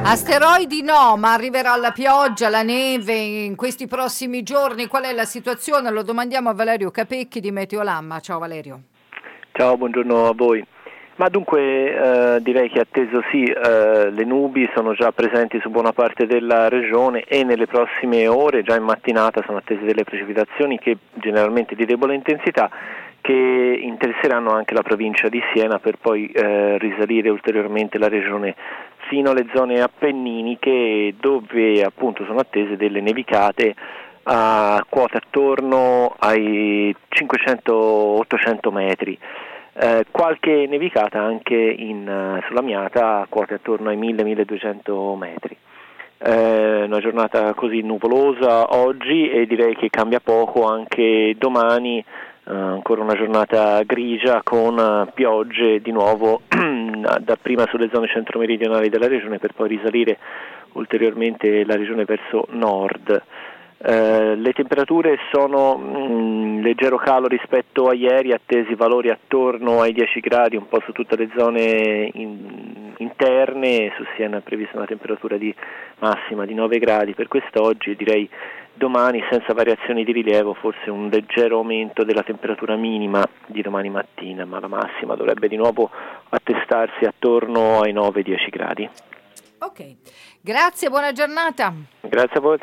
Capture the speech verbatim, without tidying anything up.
Asteroidi no, ma arriverà la pioggia, la neve in questi prossimi giorni. Qual è la situazione? Lo domandiamo a Valerio Capecchi di Meteolamma. Ciao Valerio. Ciao, buongiorno a voi. Ma dunque eh, direi che atteso sì, eh, le nubi sono già presenti su buona parte della regione e nelle prossime ore, già in mattinata, sono attese delle precipitazioni che generalmente di debole intensità, che interesseranno anche la provincia di Siena per poi eh, risalire ulteriormente la regione fino alle zone appenniniche, dove appunto sono attese delle nevicate a quote attorno ai cinquecento ottocento metri. Eh, qualche nevicata anche in, uh, sulla Miata a quote attorno ai mille milleduecento metri. Eh, una giornata così nuvolosa oggi e direi che cambia poco anche domani, uh, ancora una giornata grigia con uh, piogge di nuovo dapprima sulle zone centro-meridionali della regione per poi risalire ulteriormente la regione verso nord. Uh, le temperature sono in leggero calo rispetto a ieri, attesi valori attorno ai dieci gradi un po' su tutte le zone in, interne. Su Siena è prevista una temperatura di massima di nove gradi per quest'oggi, direi domani senza variazioni di rilievo, forse un leggero aumento della temperatura minima di domani mattina, ma la massima dovrebbe di nuovo attestarsi attorno ai nove dieci gradi. Ok, grazie, buona giornata. Grazie a voi.